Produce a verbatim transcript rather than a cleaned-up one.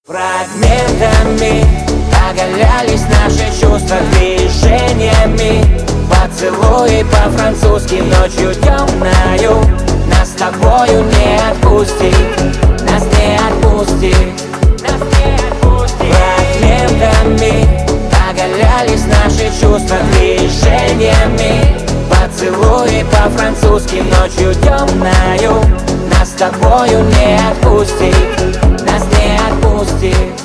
Фрагментами оголялись наши чувства движениями. Поцелуи по-французски ночью темною. Нас с тобою не отпустит, нас не отпустит, нас не отпустит. Фрагментами оголялись наши чувства движениями. Поцелуи по-французски ночью темною. Нас с тобою не отпустит, нас не отпустит.